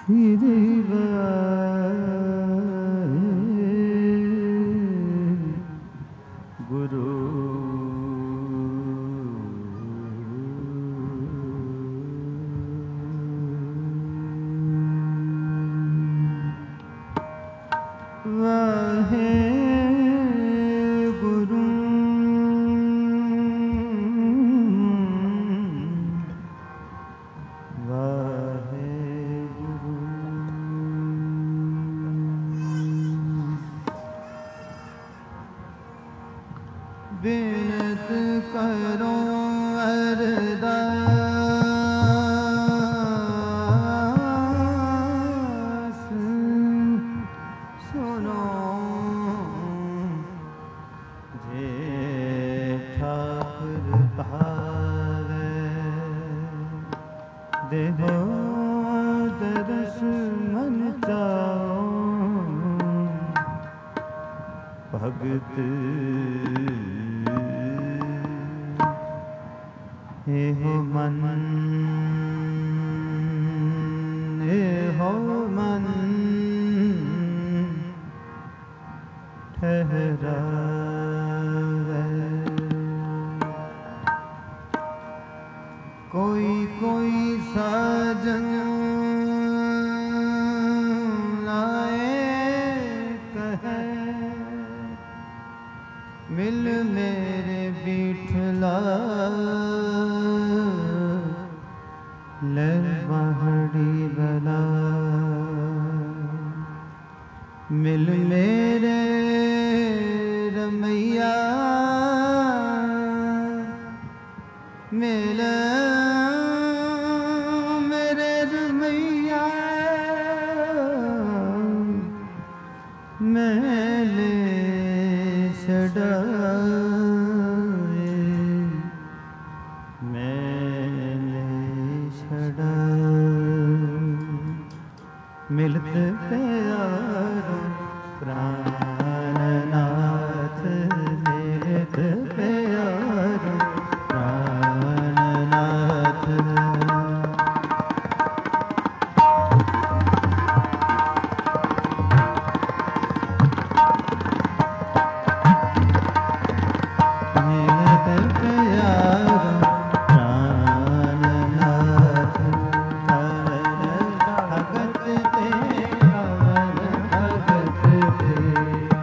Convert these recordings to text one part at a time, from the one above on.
Bint करो अरदास सुनो जे ठाकुर भावे देहो दरस मन जाओ भगत हे हो मन ठहरावे कोई कोई साजन लाए कहे मिल मेरे बिठला ले महड़ी बला मिल मेरे रमैया मिल मेरे रमैया मैले छड़ाए मैले छड़ाए मिलते प्यारो प्राणनाथ मिलते प्यारो प्राणनाथ भगत ते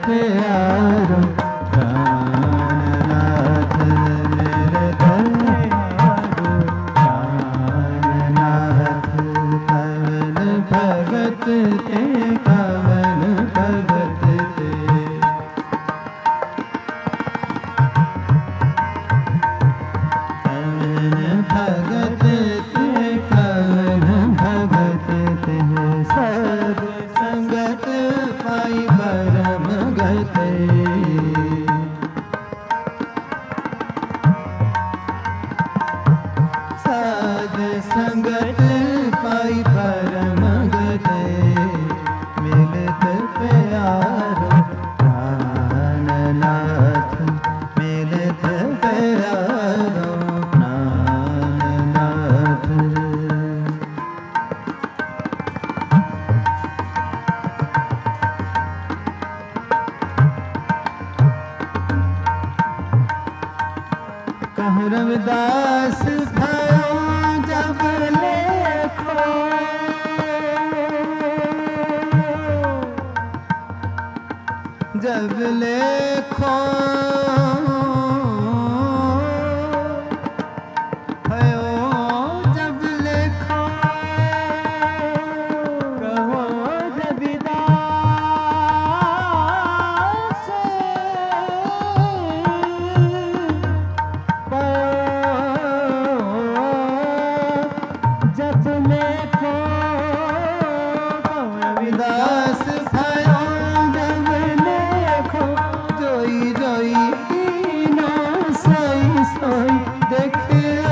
प्यारो प्राणनाथ मेरे दयारो प्राणनाथ कवन भगत ते कवन भगत ते कवन भगत ते कवन भगत ते सब संगत पाई परम गते साध संगत पाई परम गते मिलत प्यारो प्राणनाथ मिलत प्यारो प्राणनाथ कहूँ रविदास भयो जब लेखो जब लेखो भयो जब लेखो कहो रविदास जब लेखो रविदास भयो जब लेखो जोई जोई कीनो सोई सोई देखियो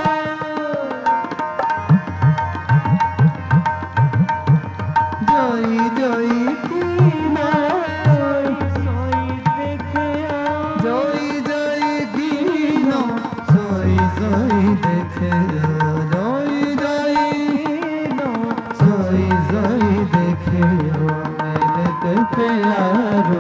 जोई जोई कीनो सोई सोई देखियो जोई जोई कीनो सोई सोई देखियो जोई जोई कीनो सोई सोई देखियो मिलत प्यारो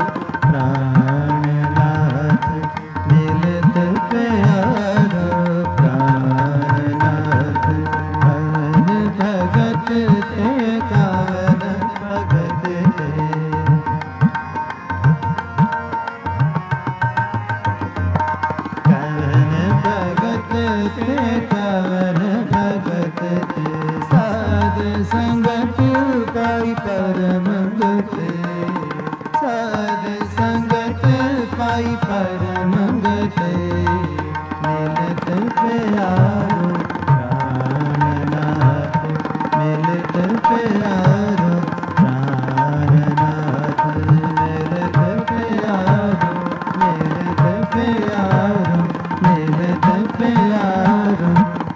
प्राणनाथ मिलत प्यारो प्राणनाथ कवन भगत ते कवन भगत ते कवन भगत ते कवन भगत ते साध संगत पाई परम गते साध संगत पाई परम गते मिलत प्यारो प्राणनाथ मिलत प्यारो प्राणनाथ मिलत प्यारो मिलत प्यारो मिलत प्यारो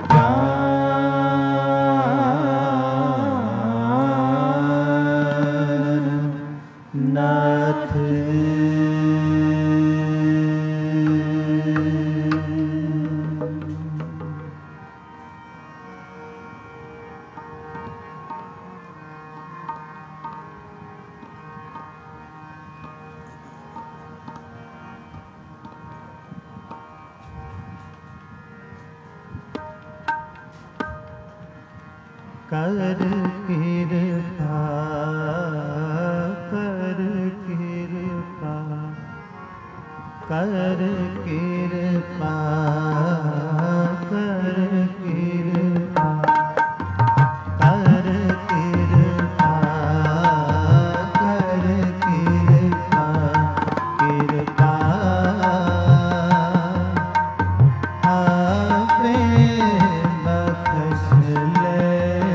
नाथ कर कृपा कर कृपा कर कृपा कर कृपा कर कृपा कर कृपा कृपा आपे बख्श ले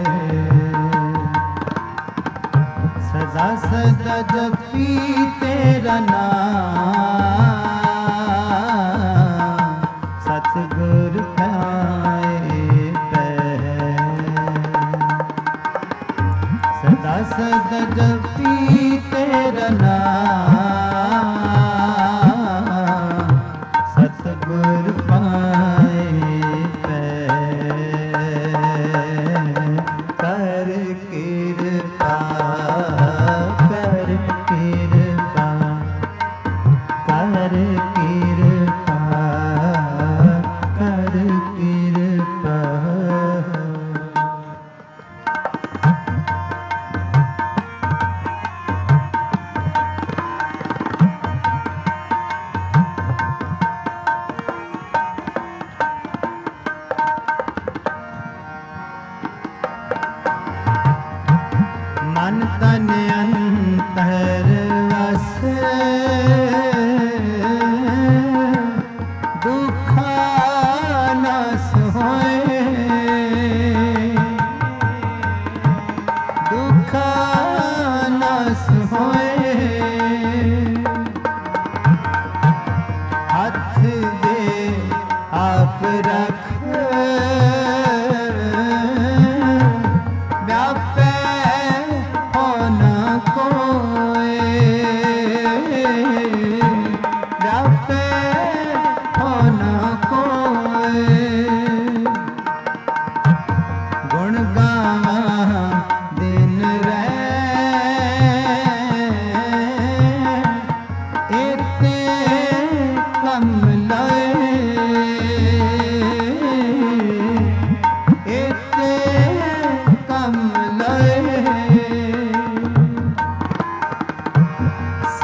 सदा सदा जपी तेरा नाम सतगुर पाए सदा सदा जपी तेरा नाम सतगुर पाए कर कृपा कर कृपा कर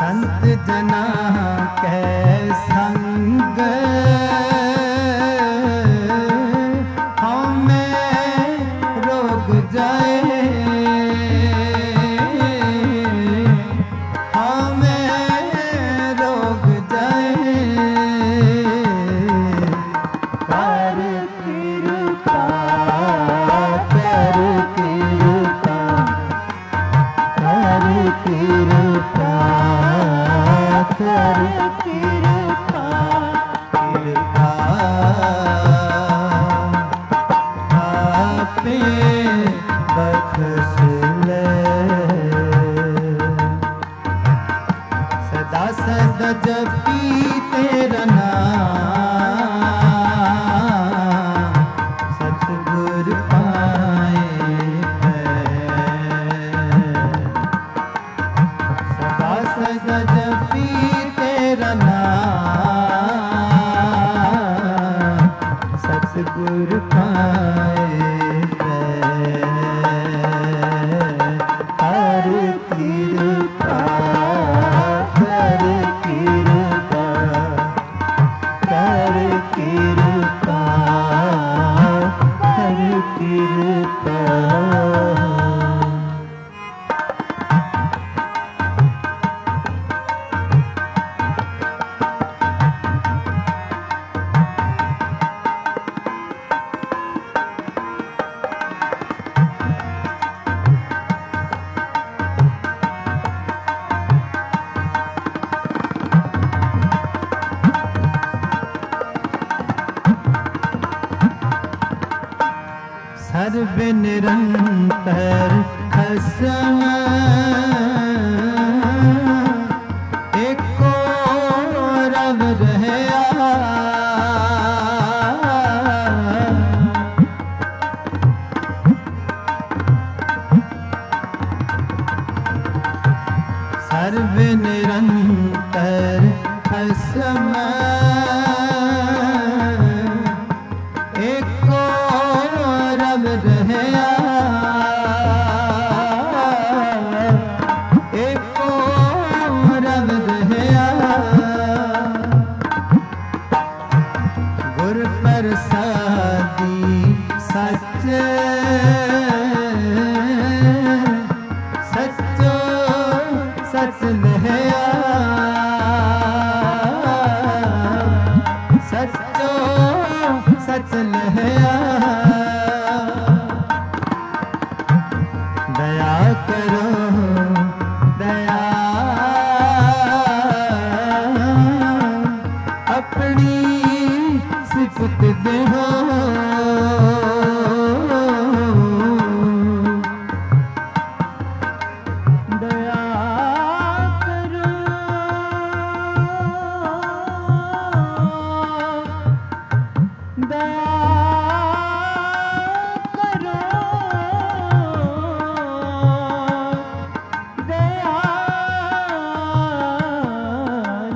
संत जना के संग हमें रोग जाए, हमें रोग जाए। कर कृपा, कर कृपा, कर कृपा, कर कृपा, कृपा आपे बख्श ले। सदा सदा जपी तेरा नाम, सतगुर पाए सदा सदा जपी तेरा नाम, सतगुर पाए हर कृपा, कर कृपा, कर कृपा, कर कृपा। सर्व निरंतर खसम एको रव रहया। सर्व निरंतर खसम एको रव रहया, एको रव रहया। गुर प्रसादी सच, सचो सच लहया, सचो सच लहया। दया करो दया अपनी सिफत देहो, दया करो दया करो दयाल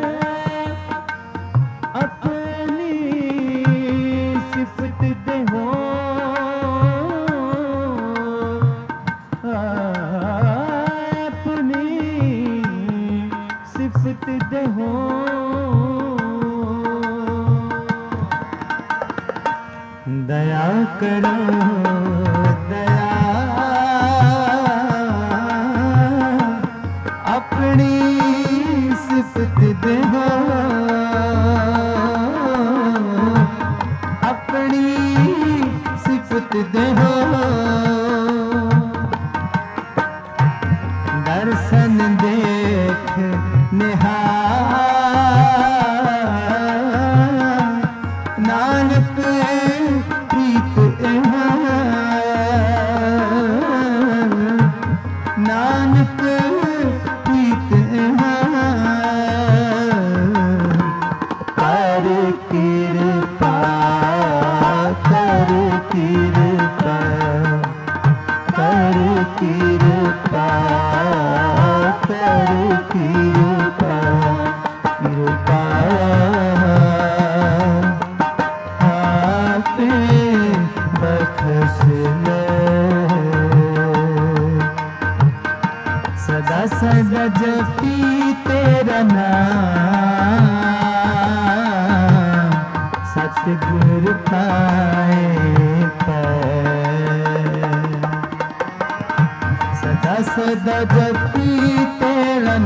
अपनी सिफत देहो, अपनी सिफत देहो। दया करो दया अपनी सिफत देहो, अपनी सिफत देहो। दर्शन देख निहार नानक प्रीत नानक प्रीत कर कृपा, कर कृपा, कर कृपा, कर कृपा। तेरा नाम सतगुर पाए सदा सदा जपी तेरा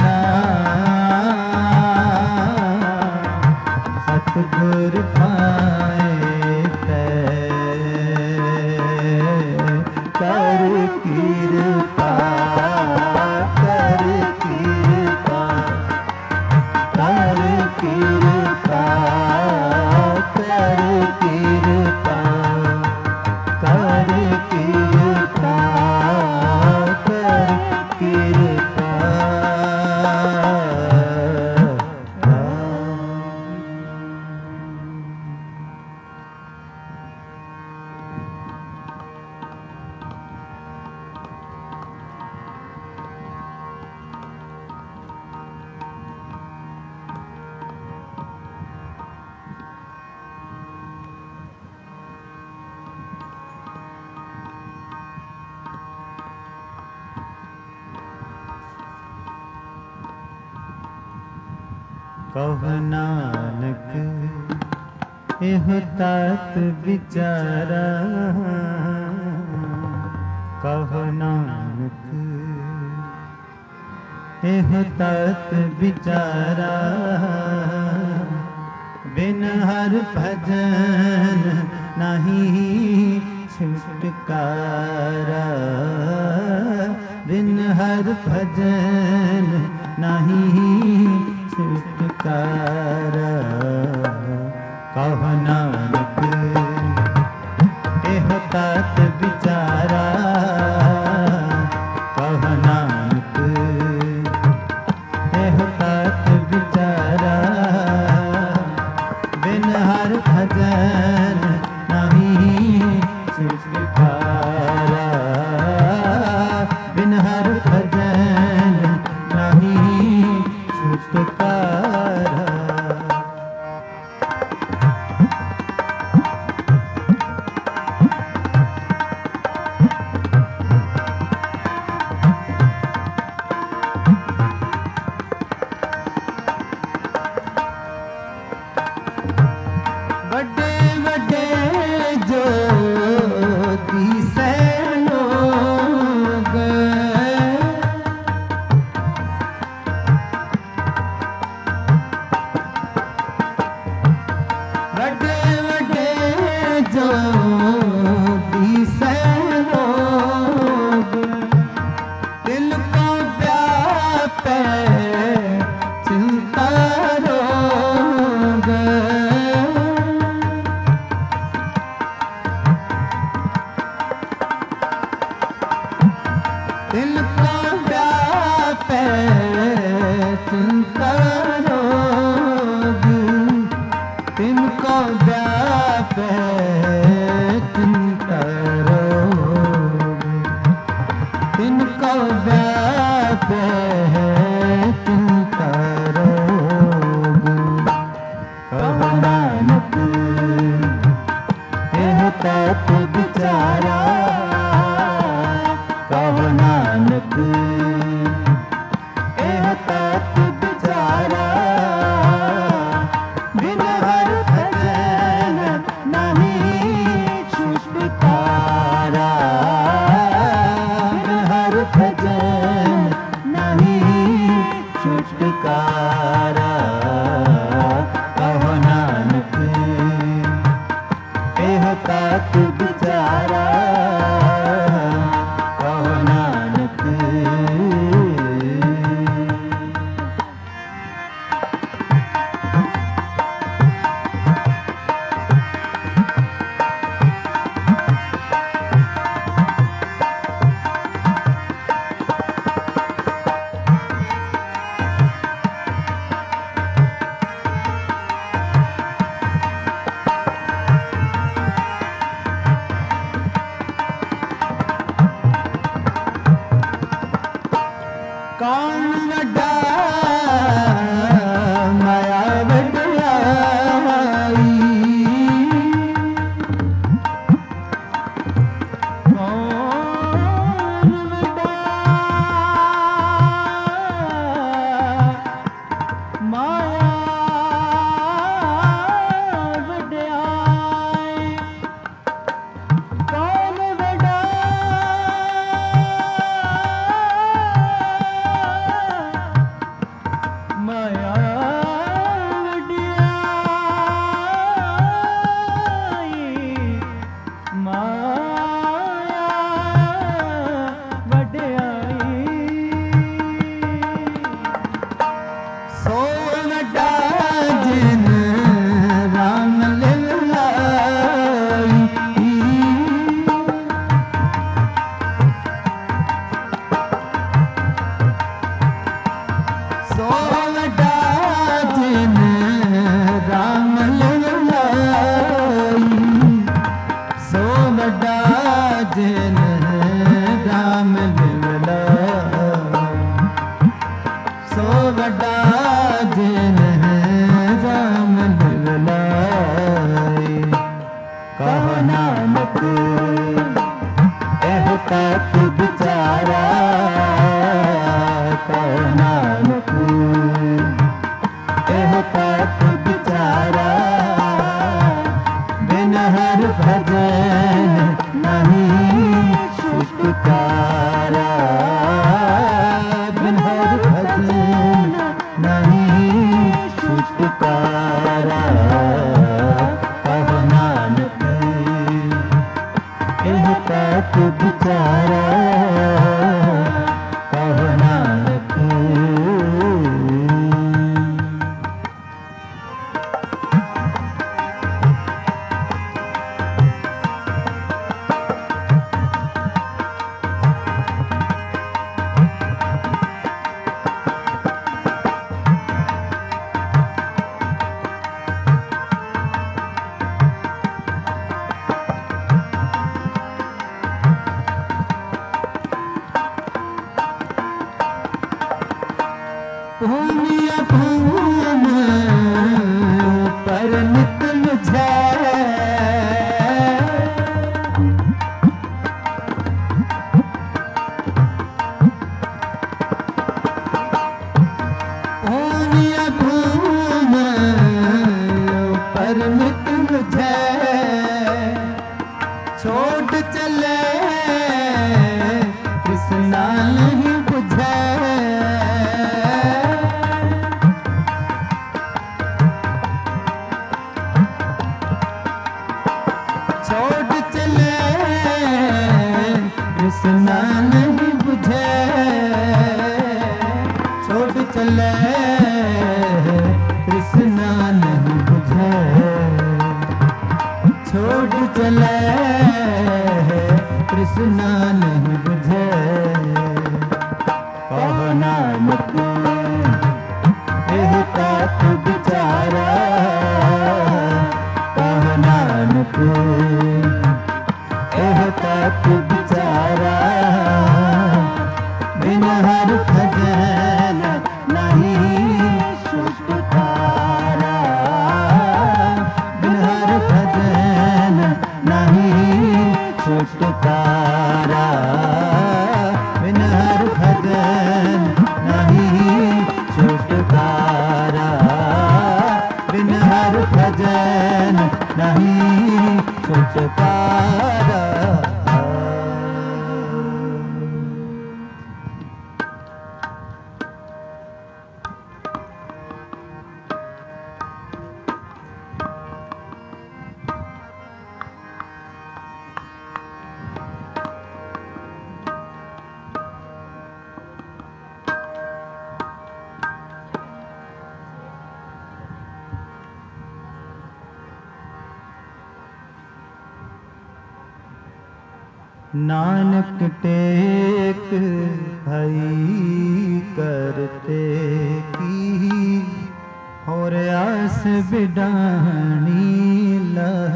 नाम सतगुर पाए कर कृपा कर कृपा कर कृपा कर कृपा कर कृपा कर कृपा कहो नानक एहो तात बिचारा कहो नानक एहो तात बिचारा बिन हर भजन नहीं छुटकारा बिन हर भजन नहीं छुटकारा कहो नानक एहो तात बिचारा कहो नानक एहो तात बिचारा बिन हर भजन नहीं छुटकारा बिन हर भजन नहीं छुटकारा बड़े बड़े जो तीसरे लोग बड़े बड़े जो तीसरे लोग दिल को व्यापे चिंता रोग दिल को व्यापे चिंता रोग तिनको व्यापे चिंता रोग तिनको व्यापे चिंता रोग कहो नानक एहो तात बिचारा कहो नानक एहो तात बिचारा बिन हर भजन नहीं छुटकारा बिन हर भजन नहीं छुटकारा कहो नानक एहो तात बिचारा कहो नानक माया वडियाई, माया वडियाई। सो वड्डा जिन राम लीलाई, सो वड्डा जिन राम लीलाई, सो वड्डा जिन राम लीलाई, सो वड्डा जिन राम लीलाई। कहो नानक एह तक बिचारा, कहो नानक एह तक बिचारा, बिन हर भजन नहीं छुटकारा, बिन हर भजन नहीं छुटकारा। कहो नानक एह तक बिचारा, कहो नानक। भूमिया भूम पर नित मुझे, भूमिया भूम पर नित मुझे, छोड़ चले कृष्णा नहीं बुझे, छोड़ चले कृष्णा नहीं बुझे, छोड़ चले कृष्णा नहीं बुझे, छोड़ चले कृष्णा नहीं बुझे। कहो नानक एह तक बिचारा, कहो नानक एह तक बिचारा, बिन हर भजन नहीं छुटकारा, बिन हर भजन नहीं छुटकारा, बिन हर भजन नहीं छुटकारा, बिन हर भजन नहीं छुटकारा। नानक टेक हई करते की, और आस बिडानी लह,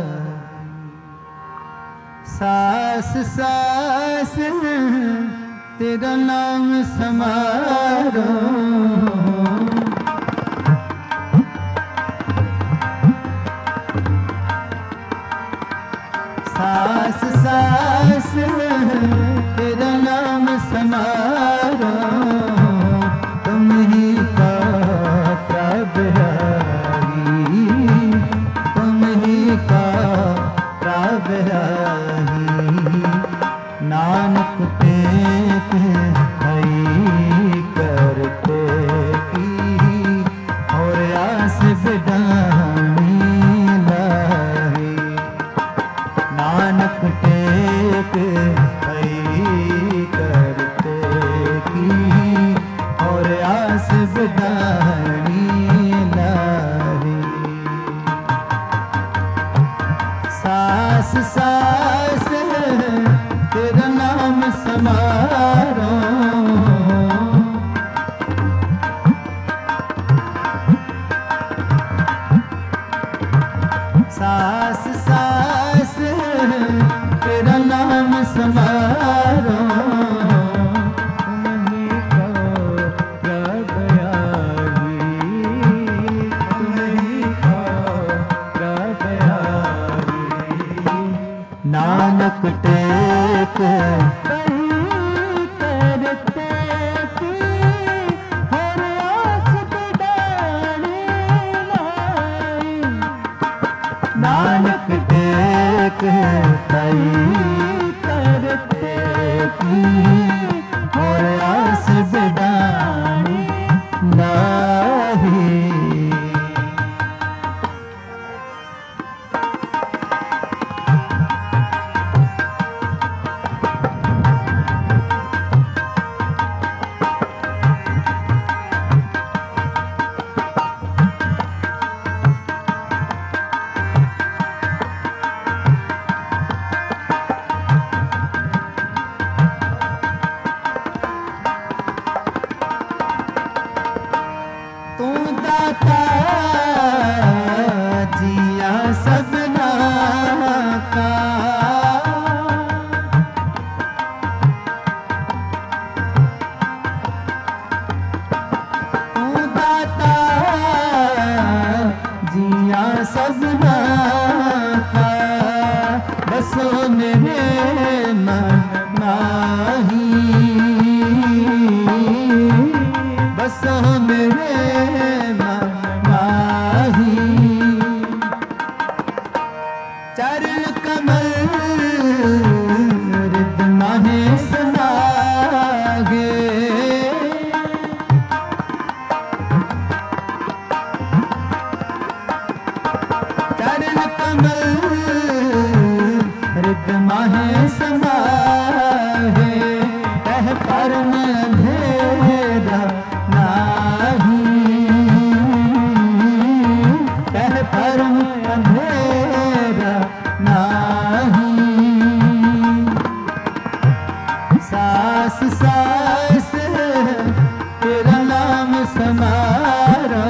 सास सास तेरा नाम समारो, सास सास तेरा नाम समारो, तुम ही का प्रभु राही, तुम ही का प्रभु राही। नानक टेक हई करते सास सास तेरा नाम समारो नानक टेक करते की हर आस बिदाने लाई। नानक टेक करते की हर आस बिदाने लाई। जिया सबना का तू दाता जिया सबना का बसो मेरे मन माही बसो मेरे चरण कमल रिद माहे समागे चरण कमल रिद माहे समागे कह परम अंधेरा नाही कह परम अंधेरा नाही। सास सास तेरा नाम समारो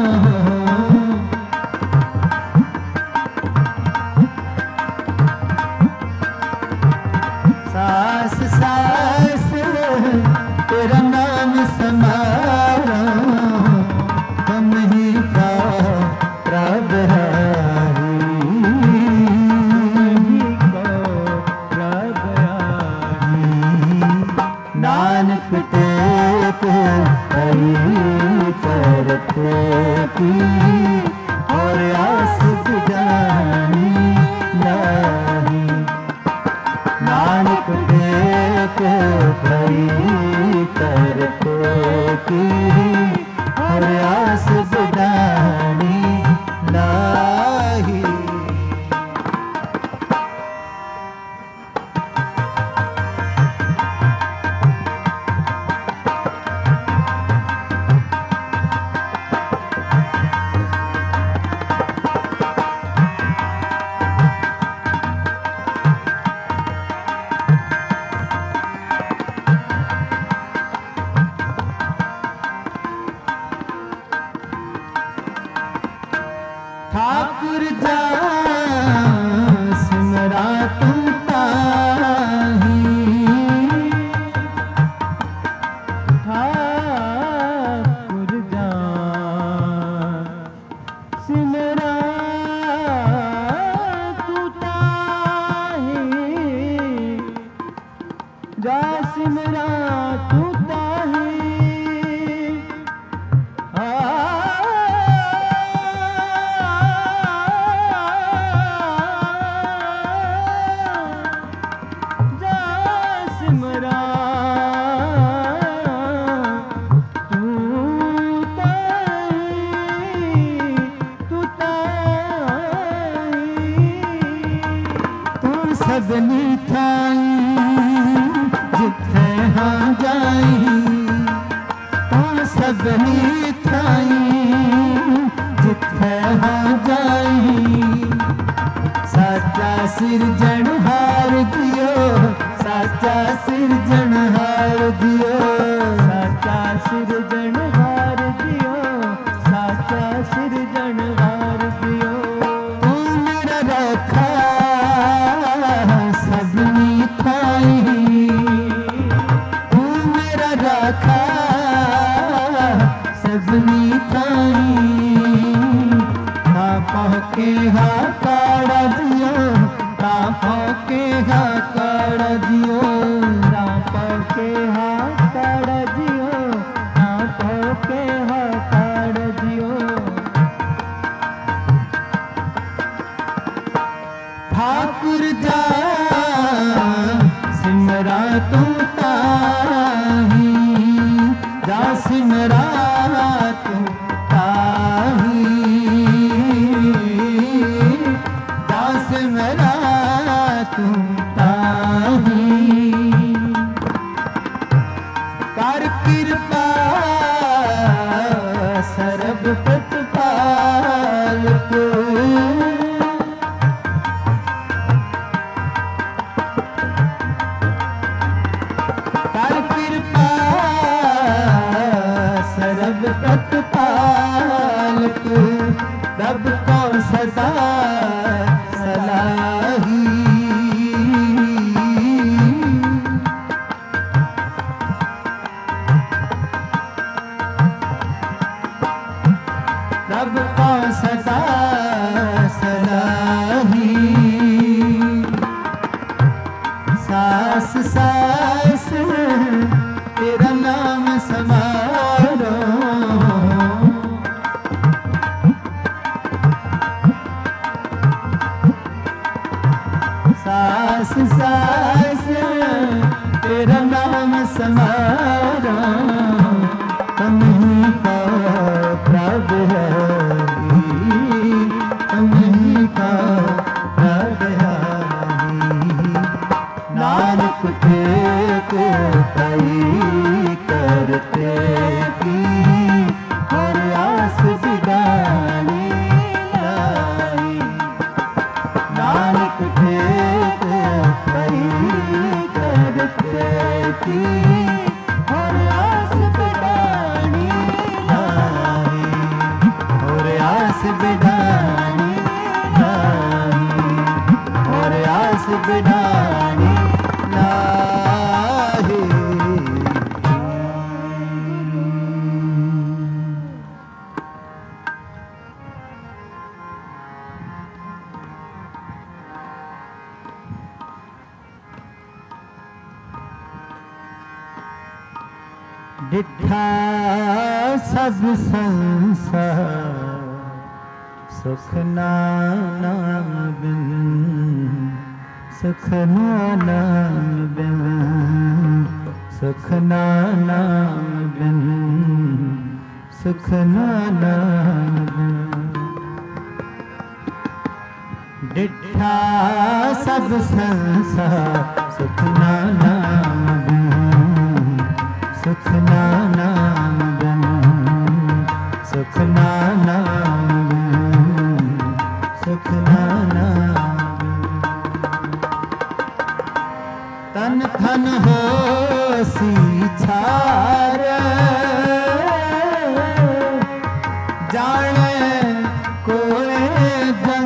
सास सास तेरा नाम समारो तुम ही का प्रभ नानक टेक करते की और आस बिदानी नहीं। नानक टेक करते की और आस बिदानी नहीं। ठाकुर जा सिमरा तुम ताही ठाकुर जा सिमरा तू ताही जा सिमरा तू ताही सगनी थाई जिथे हाँ जाई तू सगनी थाई जिथे हाँ जाई साचा सिरजनहार दियो साचा सिरजनहार दियो साचा सिरजनहार दियो साचा सिरजनहार दियो। तू के हा काड़ा दियो तापो के हा काड़ा दियो तापो के हा काड़ा दियो तापो के हा काड़ा दियो ठाकुर जा सिमरा तू ताही जा सिमरा तू कर कृपा सर्व प्रतिपाल को कर कृपा सर्व प्रतिपाल को रब को सदा सलाही रब को सदा सलाही सास सास तेरा नाम समारो सास सास तेरा नाम समारो तुम्हीं का प्रभु है तुम्हीं का प्रभु है नानक टेक कई करते की हर आस बिदानी लाई नानक टेक कई करते की हर आस बिदानी लाई और आस बिदानी लाई और आस बिदानी डिठा सब संसार सुख नाम बिन सुख नाम बिन सुख नाम बिन सुख नाम बिन डिठा सब संसार सुख नाम बिन सुख नाम बिन सुख नाम बिन सुख नाम तन थन हो सी छार जाने कोए जन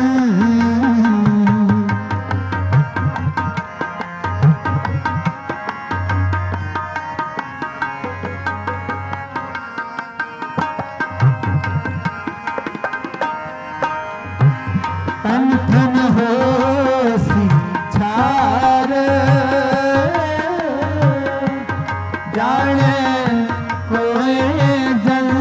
तन थन हो सी छार जाने कोई जन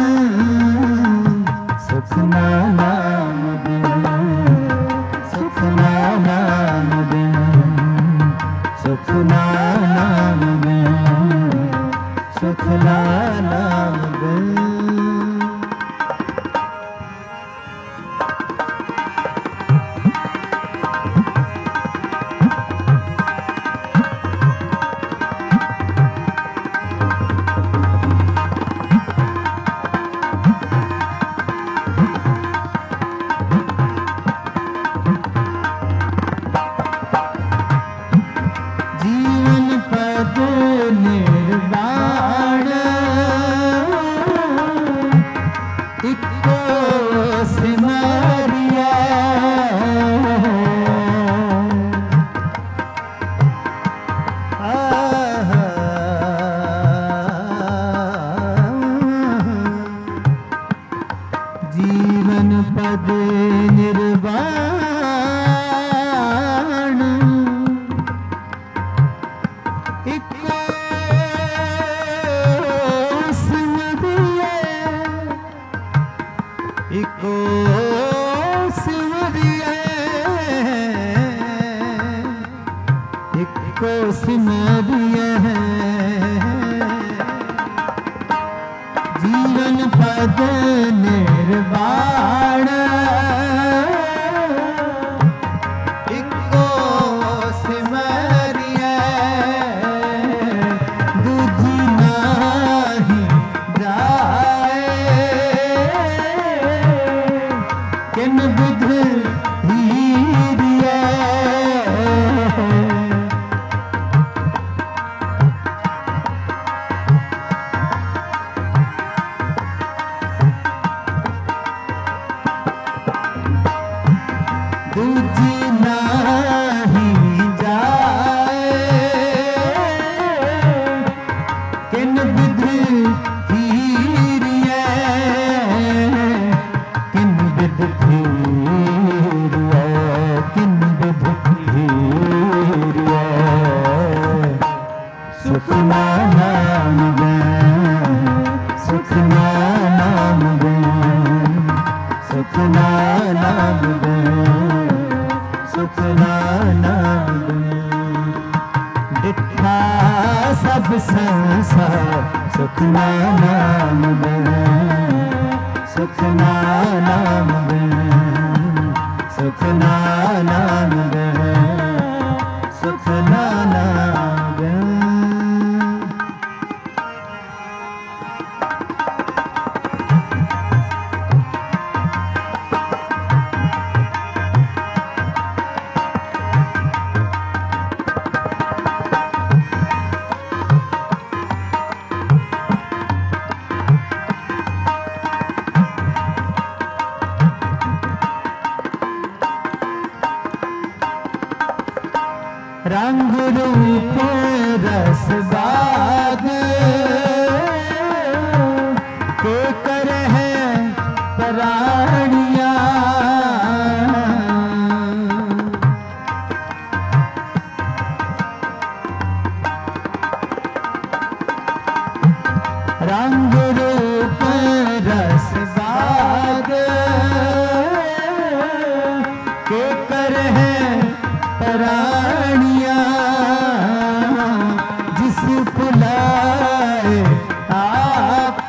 सुख नाम बिन सुख नाम बिन सुख नाम बिन सुख नाम बिन जीवन पद निर्वाण इको सिमरिया पद निर्वाण इको सिमरिए इको सिमरिए इको सिमरिए जीवन पद निर्वाण इको सिमरिए दूजी नाही जाए किन विध हीरिए दूजी नाही जाए किन विध हीरिए किन विध हीरिए किन विध हीरिए सुख नाम सुख नाम सुख नाम सुख नाम डिठा सब संसार सुख नाम सुख नाम सुख नाम सुख नाम रंग रूप रस बाग के कर है प्राणिया रंग रूप रस बाग के कर है प्राणिया जिस बुलाए आप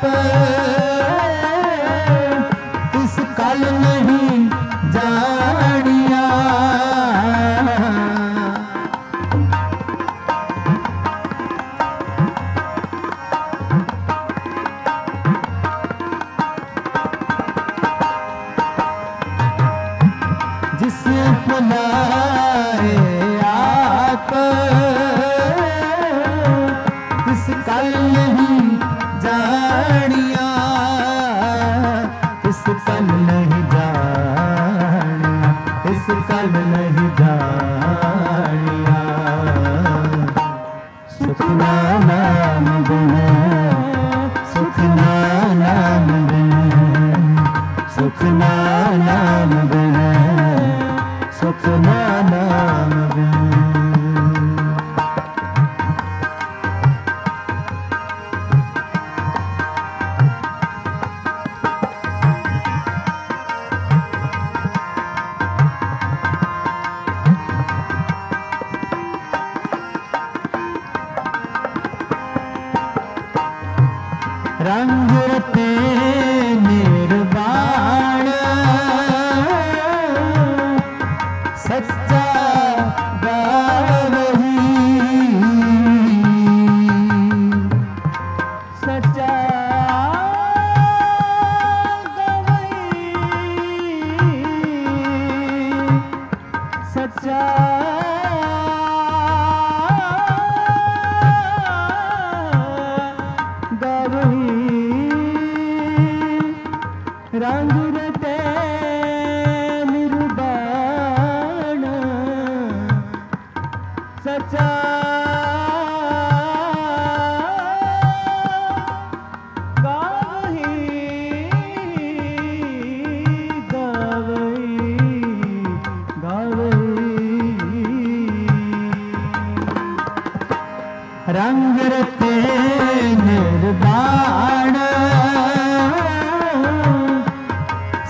इस कल नहीं जानिया जिस बुलाए आप इस कल नहीं जानिया इस कल नहीं जानिया इस कल नहीं जानिया सुख नाम सुख नाम सुख नाम सुख नाम रंग रते निर्वाण सच्चा गावही सच्चा गावही सच्चा रंग रते निर्वाण सच्चा गाही गा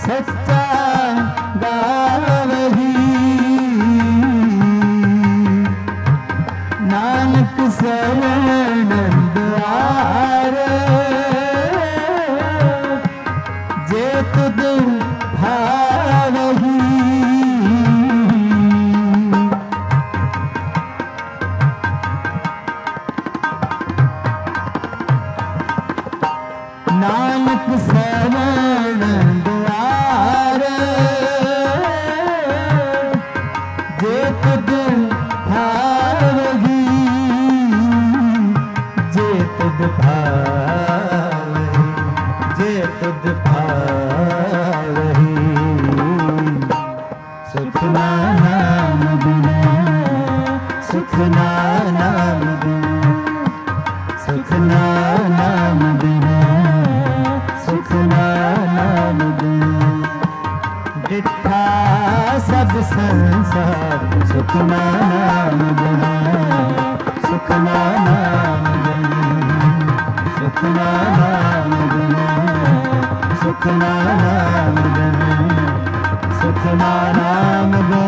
सच्चा गावही, नानक शरण द्वार, जे तुद भावही। नानक शरण द्वार, जे तुद भावही, जे तुद भावही, जे तुद भावही। सुख नाम बिना, सुख नाम बिना, सुख नाम बिना, सुख नाम बिना। डिठा सब संसार, सुख नाम बिना, सुख नाम बिना, सुख नाम बिना, सुख नाम बिना, सुख नाम बिना।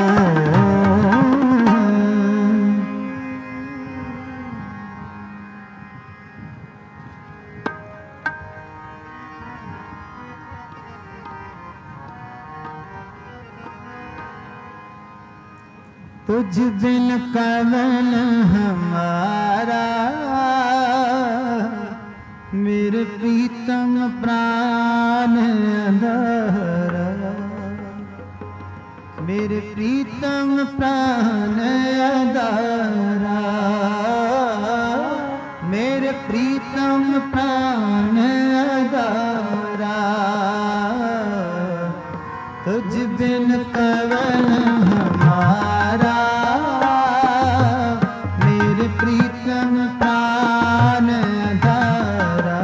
तुझ बिन कवन हमारा, मेरे प्रीतम प्राण अधारा, मेरे प्रीतम प्राण अधारा, मेरे प्रीतम प्राण अधारा। तुझ बिन कवन हमारा, मेरे प्रीतम प्राण अधारा।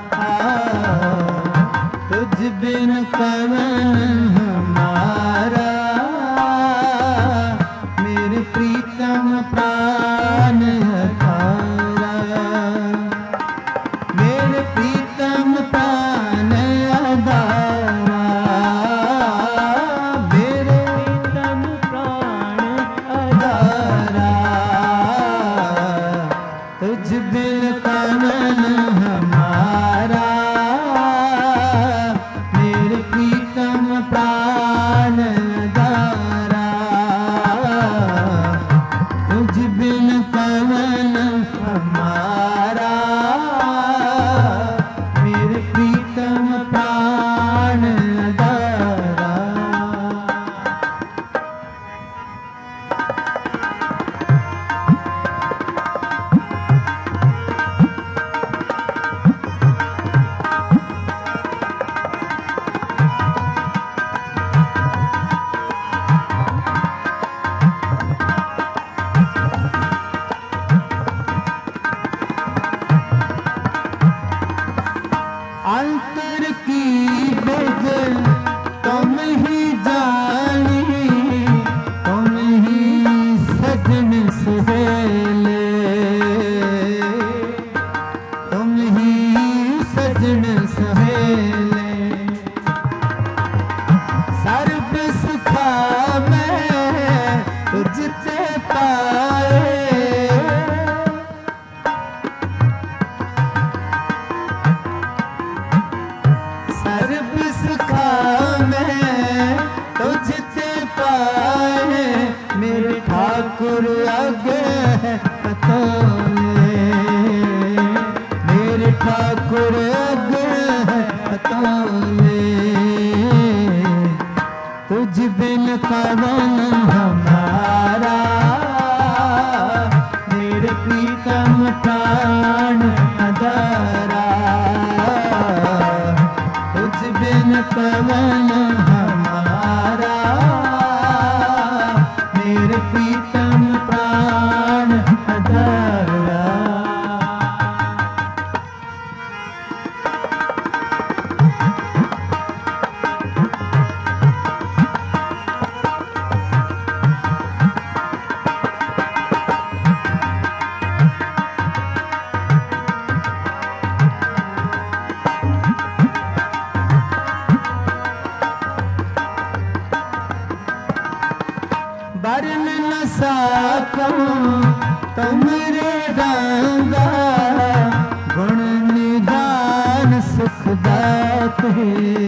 तुझ बिन कवन हमारा, मेरे प्रीतम प्राण अधारा, मेरे प्रीतम प्राण अधारा, मेरे प्रीतम प्राण अधारा। तुझ बिन कवन हमारा, मेरे प्रीतम प्राण अधारा। तुझ बिन कवन हमारा, मेरे प्रीतम प्राण अधारा। अंतर की बिग तुम ही जानी, तुम ही सजन सुहेले, तुम ही सजन सुहेले। सर्ब सुखा मैं तुझसे पाए, सर्ब सुखा मैं तुझसे पाए। मेरे ठाकुर आगे है तोले, मेरे ठाकुर आगे है तोले। तुझ बिन कवन हमारा, मेरे प्रीतम प्राण अधारा। तुझ बिन कवन हमारा, मेरे प्रीतम प्राण अधारा। साकूं तुमरे रंगा गुण निधान सुख दाते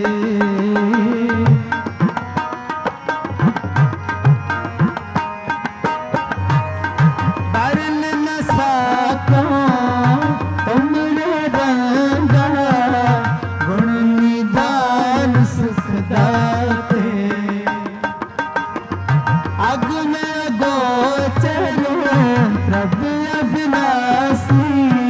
बरन न साकूं तुमरे रंगा गुण निधान सुख दाते अगम गोचर प्रभु अविनाशी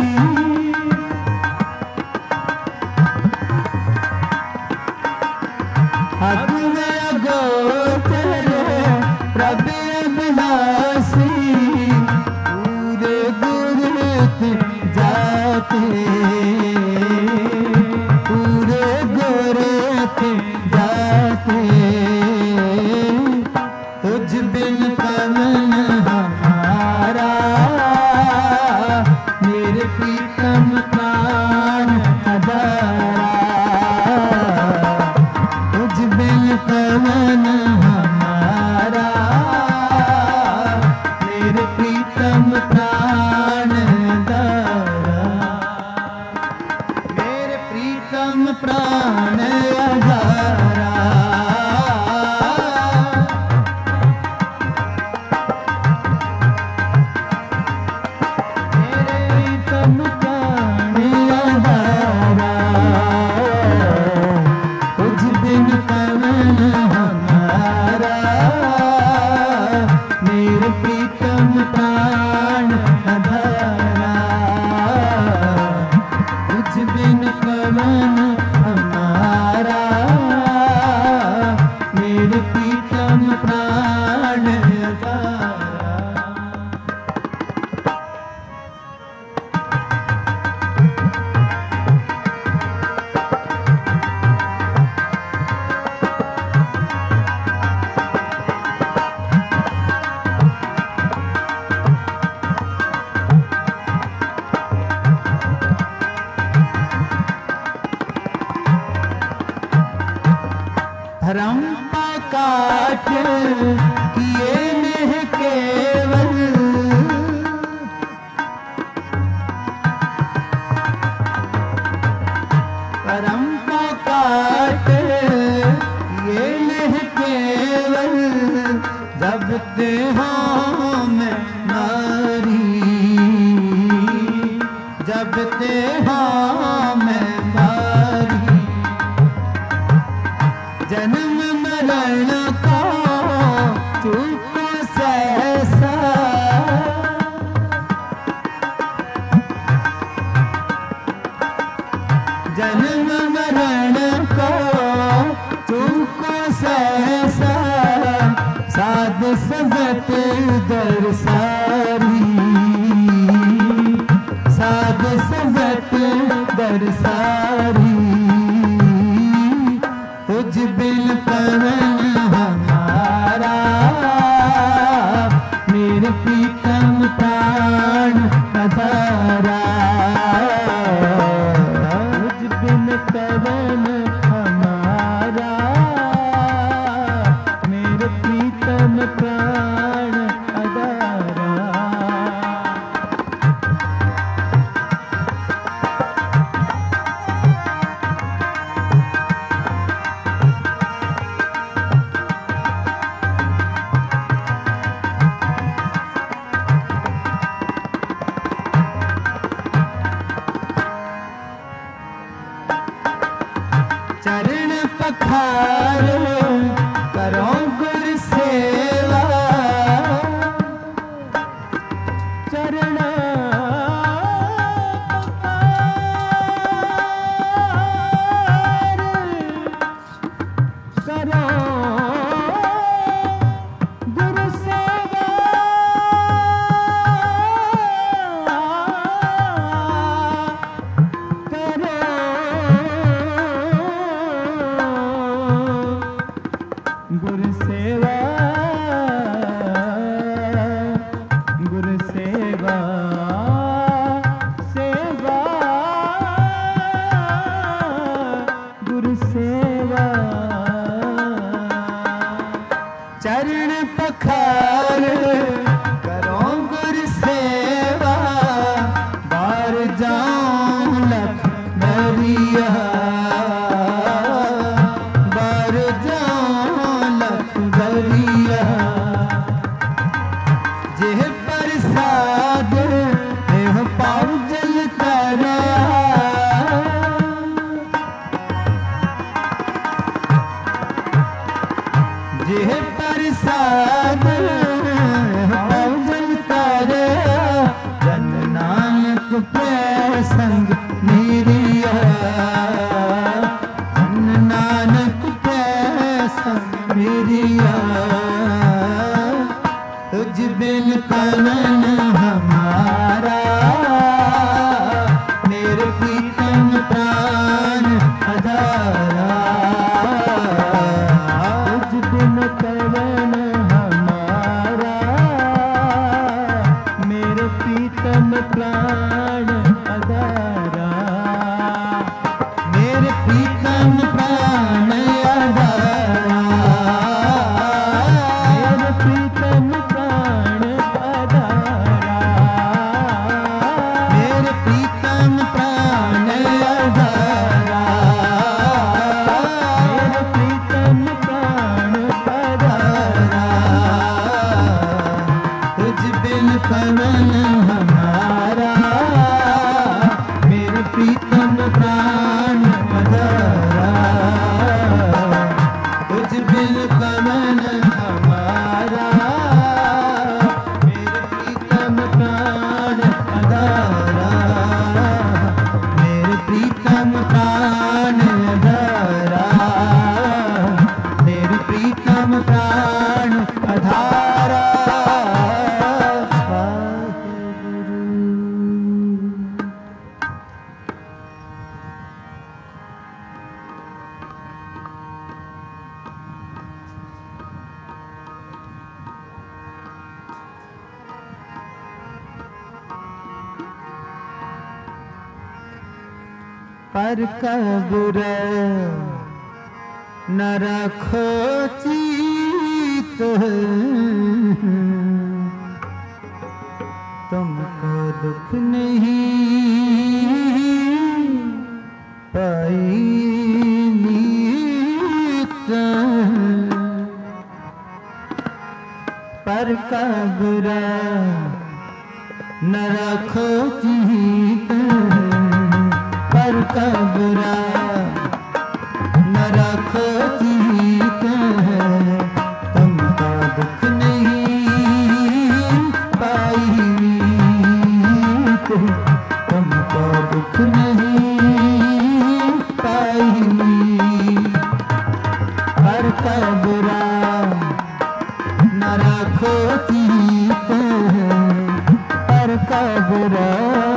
अगम गोचर प्रभु अविनाशी पूरे गुरत जाते पूरे गुरत जाते तुझ बिन कवन हमारा मेरे प्रीतम प्राण अदारा तुझ बिन कवन हमारा मेरे प्रीतम प्राण अदारा मेरे प्रीतम प्राण अदारा धर्म काट किए नेह केवल धर्म काट किए नेह केवल जब देहों में मारी जब देहों में मारी जन्म मरण को चूक सहसा जन्म मरण को चूक सहसा साध संगत दरसारी साध संगत दरसारी तुझ बिन कवन हमारा मेरे प्रीतम प्राण अधारा तुझ बिन कवन हमारा मेरे प्रीतम प्राण अधारा चरण पखारो करो गुर सेवा चरण करो गुरु सेवा गुरु सेवा गुरु सेवा सेवा गुरु सेवा चरण पखार जे प्रसाद भजन करे जन नानक प्रसंग मेरिया जन नानक प्रसंग मेरिया तुझ बिन कवन हमारा मेरे प्रीतम प्राण आधारा तुझ बिन कवन हमारा मेरे प्रीतम प्राण आधारा मेरे प्रीतम प्राण आधारा मेरे प्रीतम प्राण आधारा मेरे प्रीतम प्राण आधारा मेरे प्रीतम प्राण आधारा तुझ बिन कवन हमारा मेरे प्रीतम प्राण आधारा तुझ बिन कवन हमारा मेरे प्रीतम प्राण आधारा मेरे प्रीतम प्राण आधारा मेरे प्रीतम प्राण आधारा पर कब्र न रखो चीत तुमको दुख नहीं पाई नीत पर कब्र न रखो चीत पर कब्र न रखो चीत तुमको दुख नहीं पाई तुमको दुख नहीं पाई पर कब्र न रखो चीत पर कब्र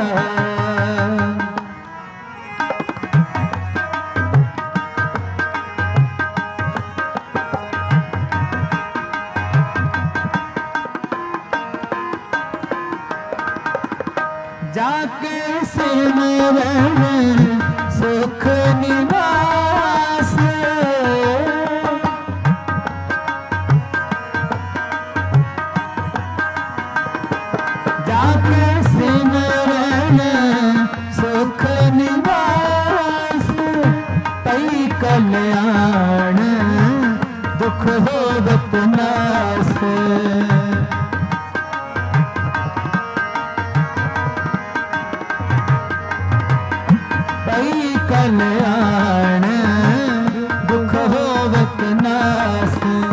जाके सिमरन सुख निवास जाके सिमरन सुख निवास पई कल्याण दुख होवत नास कल्याण दुख होवत नास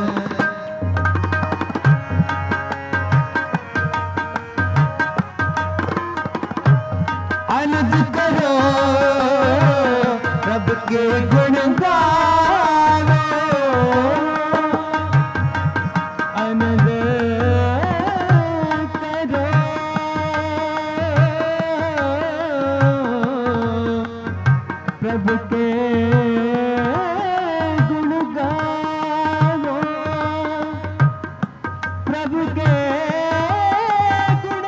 अनद करो रब के गुण गाओ अनद करो प्रभु के गुण गाओ प्रभु के गुण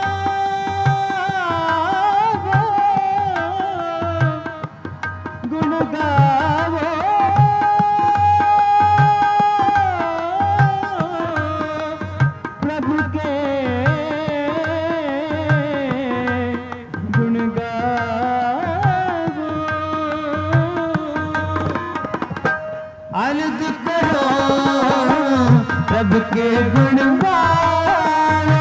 गाओ गुण गाओ प्रभु के गुण गाओ अर्ज करो प्रभु के गुण गाओ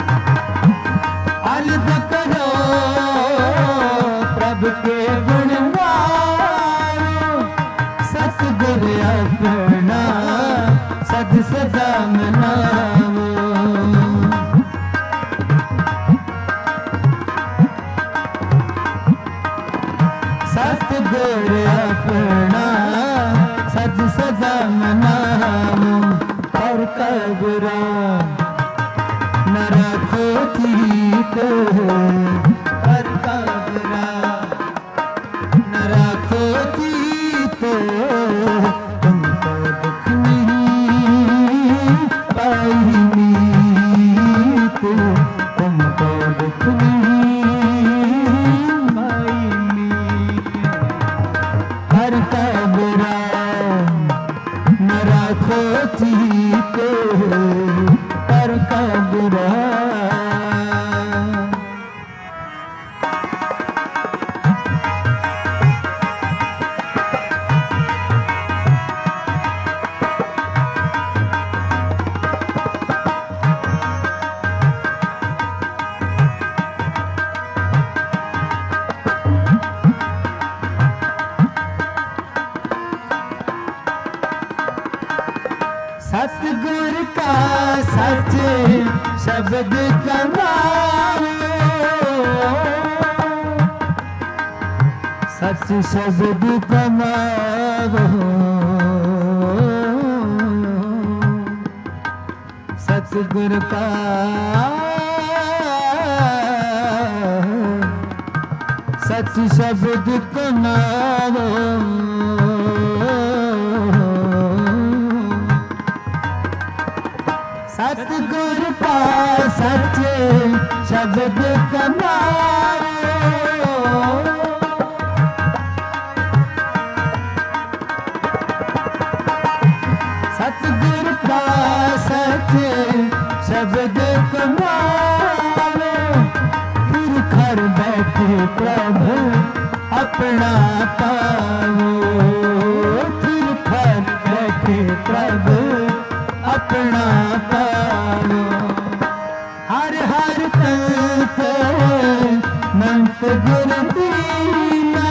अर्ज करो प्रभु के गुण सतगुर अपना सज सजा मनाओ पर कबरा न रखो ठीक पर कबरा न रखो ठीक तुमको दुख नहीं पाई मीत तुमको दुख नहीं पाई मीत पर कबरा न रखो ठीक पर कबरा सतगुर का सच शब्द कमाओ सच शब्द कमाओ सतगुर का सच शब्द कमाओ सतगुर का सच शब्द कमाओ सतगुर का सच शब्द कमाओ फिर घर बैठे प्रभु अपना पाओ फिर घर बैठे प्रभु अपना पाओ हर हर तंत मंत गुर दीना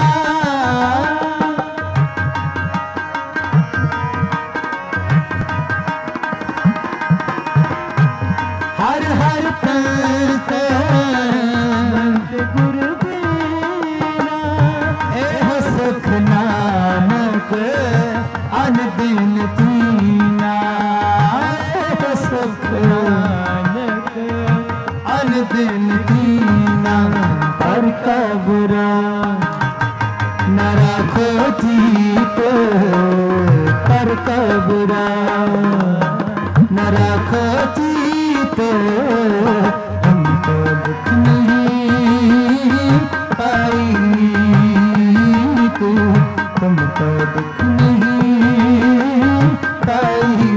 हर हर तंत मंत गुर दीना एह सुख नानक अन दिन दीना नानक अन दिन दीना पर कबरा न रखो ठीक पर कबरा न रखो ठीक हमको दुख नहीं पाई तुमको दुख नहीं पाई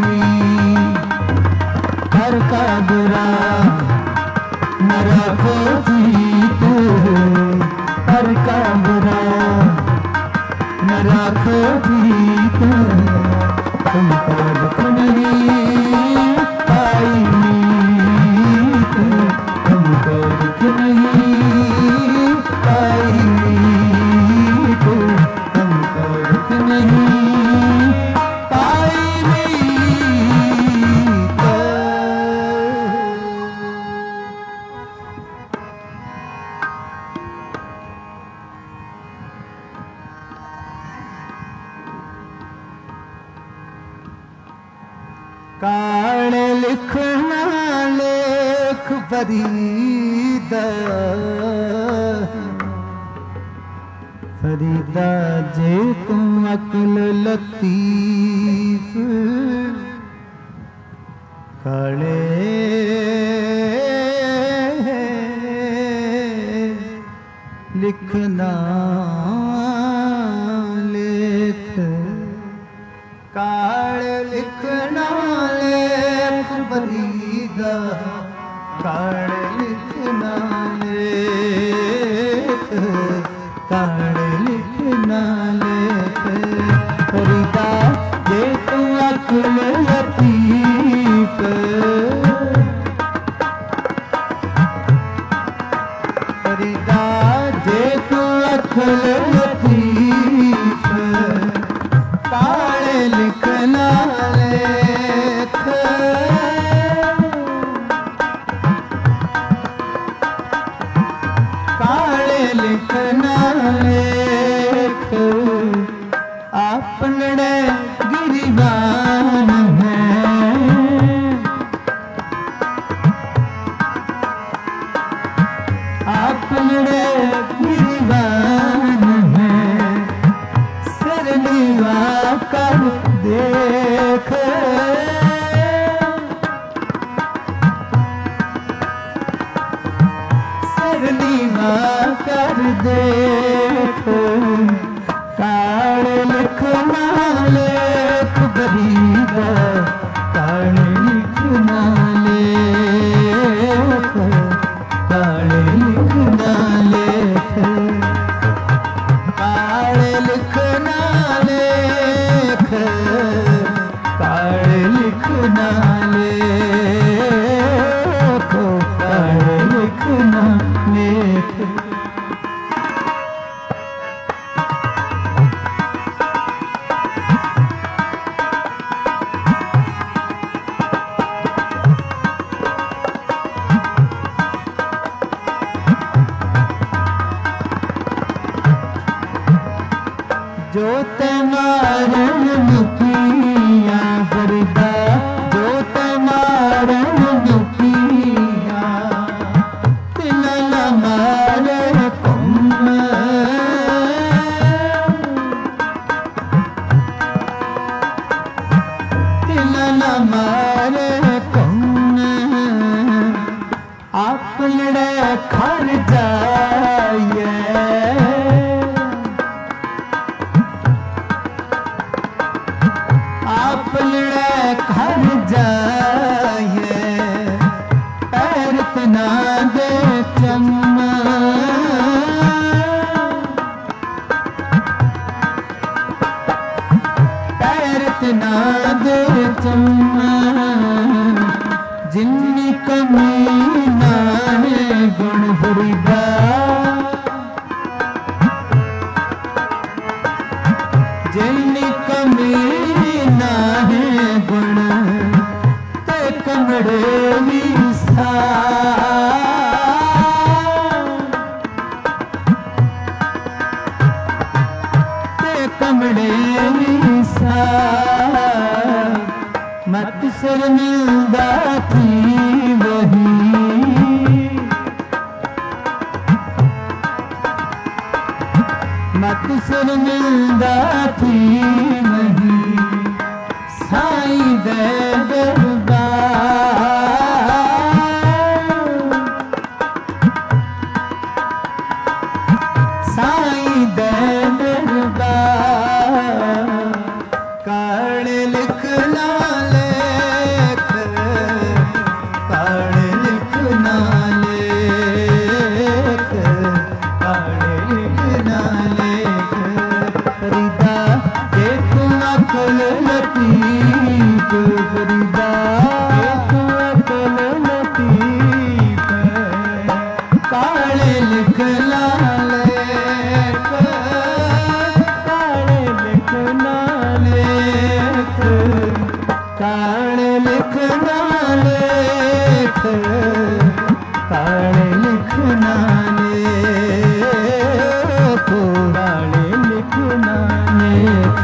पर कबरा न रखो ठीक पर कबरा न रखो ठीक तुमको दुख नहीं पाई मीत तुमको दुख नहीं पाई मीत तुमको दुख नहीं पाई मीत। काल लिखना लेख फरीदा फरीदा जे तुम अक्ल लतीफ काले लिखना लेख काल लिखना लेख फरीदा काल लिखना लेख काल लिखना लेख फरीदा जे तू अक्ल लतीफ फरीदा जे तू अक्ल लतीफ काल लिखना लेख काल लिखना लेख लेख काले लिखना लेख बरीदा काले लिखना लेख काले लिखना लेख काले लिखना लेख काले लिखना लेख काले लिखना लेख जो तमारन मुखिया फरीदा जो तमारन मुखिया तिलन मारे कुम तिलन मारे कुम आपने खर जाए अपने घर जाए पैर तना दे चम्मा पैर तना दे चम्मा जिन्नी कमी ना है गुण फरीदा जिन्नी कमी ना है गुण ते कमड़े भी सा ते कमड़े भी सा मत सिर मिलदा थी वही मत सिर मिलदा थी वही साईं दे दरबार साईं दे दरबार काले लिखना लेख काले लिखना लेख काले लिखना लेख फरीदा देख अकल लतीफ फरीदा देख अकल लतीफ काले लिखना लेख काले लिखना लेख काले लिखना लेख काले लिखना लेख काले लिखना लेख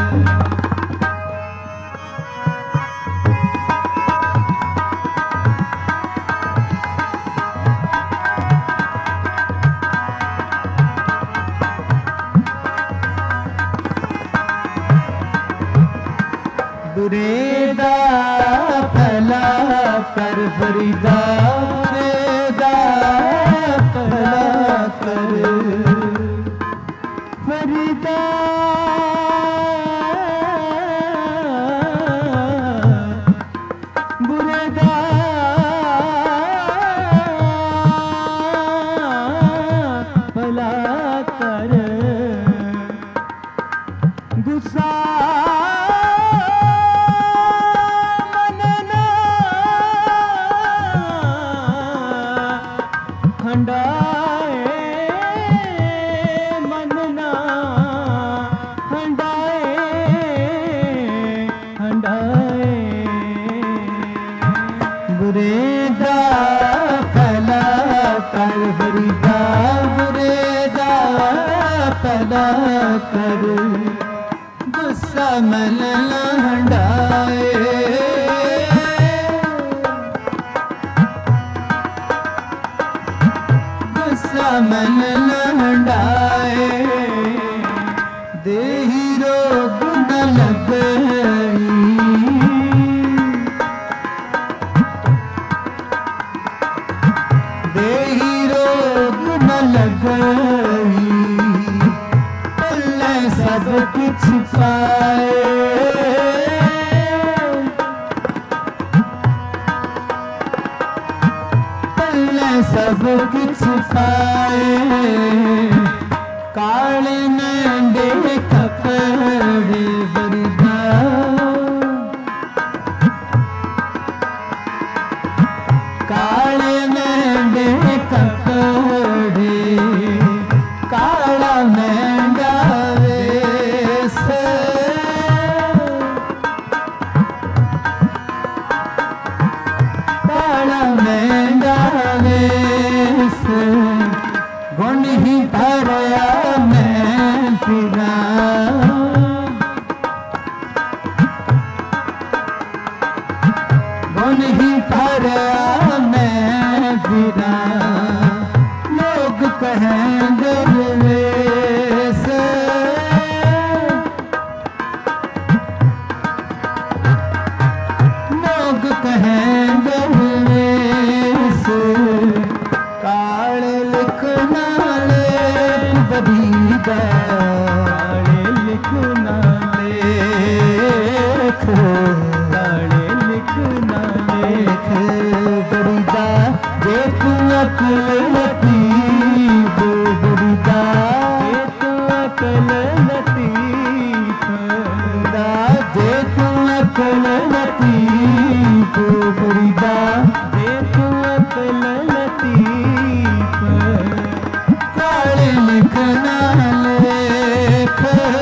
बुरेदा भला कर फरीदा बुरेदा भला कर फरीदा बुरेदा भला कर गुस्सा हंडाए मनना हंडाए हंडाए बुरेदा फला कर फरीदा बुरेदा फला कर गुस्सा मन हंडाए मन लहंडाए देही रोग न लगई देही रोग न लगई सब कुछ पाए, पल्ले सब कुछ पाए, काले मेंढे कपड़े बरदा, काले मेंढे कपड़े, काला मेंढा वेश, काला मेंढा वेश, गुण ही भरया मैं फिरा, गुण ही भरया मैं फिरा, लोग कहेंगे वेश, लोग कहेंगे वेश, काले लिखना लेख बरीदा, काले लिखना लेख, काले लिखना लेख बरीदा, जे तू अकल लतीफ बरीदा, जे तू अकल लतीफ बरीदा, जे तू अकल लतीफ बरीदा, जे तू अकल लतीफ, काले लिखना लेख,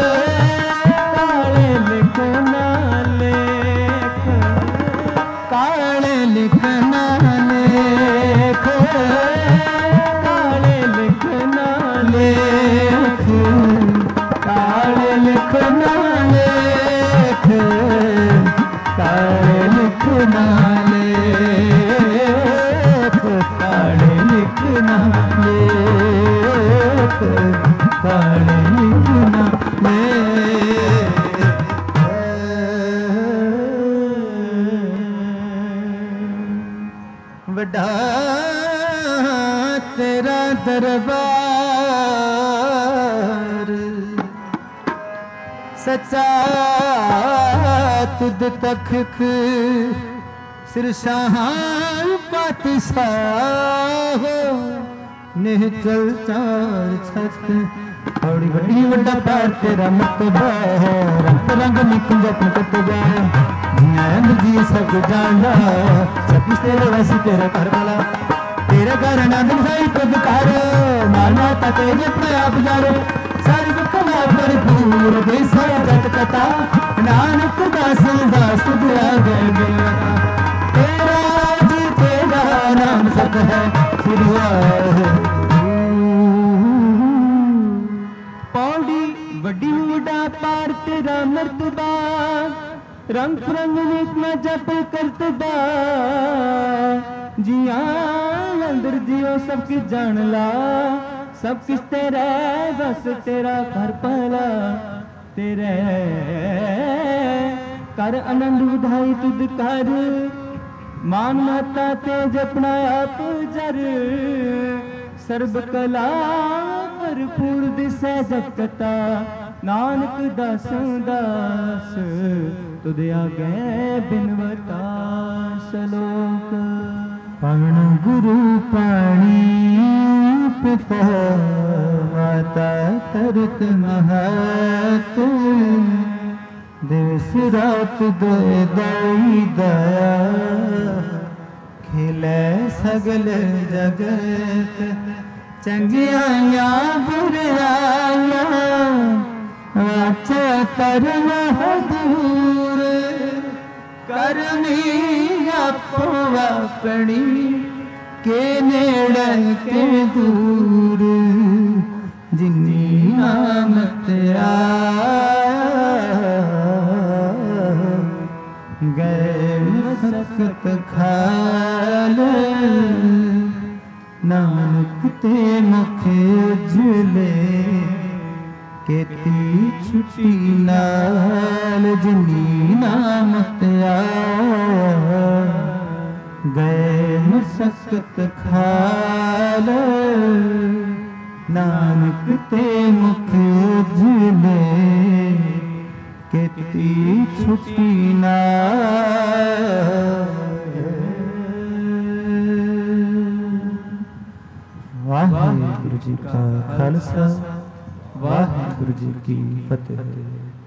काले लिखना लेख, काले लिखना लेख, काले लिखना लेख, काले लिखना लेख, काले लिखना लेख, काले लिखना लेख, काले लिखना लेख। वड्डा तेरा दरबार, सच्चा तुद तख्त, सिर शाहां पातशाह, निहचल चार छत, बड़ी बड़ी वड्डा पार तेरा मतबा है, रंग रंग निकुंज अपने कतबा, जियां जी सब जानदा, सब कुछ तेरे वैसी तेरा घर वाला, तेरे घर आनंद भाई प्रभुकार, माल माता तेज अपने आप जारो, सारी कला भरपूर देसा जट कथा, नानक दास दास दुआ गए बेवरा, तेरा जी तेरा नाम सत है सिरवा है। पौड़ी वड्डी वड्डा पार तेरा मर्तबा, रंग रंग में जप करतबा, जिया अंदर जियो सब किस जान ला, सब किस तेरे बस तेरा घर पला, तेरे कर आनंद उधाई तुद कर, मान माता तेज अपना आप जर, सर्ब कला भरपूर दिसै जगता, नानक दास दास तुद आगे बिनवता सलोक। पवन गुरु पाणी पिता माता तरत महत, दिवस रात दे दाई दया, खिले सगल जगत, चंगिया बुराया, वाचा तरन दूर, करनी आपो अपनी, के नेड़े के दूर, जिनी नामत गए मसकत खाल, नानक ते मुख उजले, केती छुट्टी नाल, जिनी नामत गए मसकत खाल, नानक ते मुख उजले। केती छुट्टी ना वाहिगुरु जी का खालसा वाहिगुरु जी की फतेह।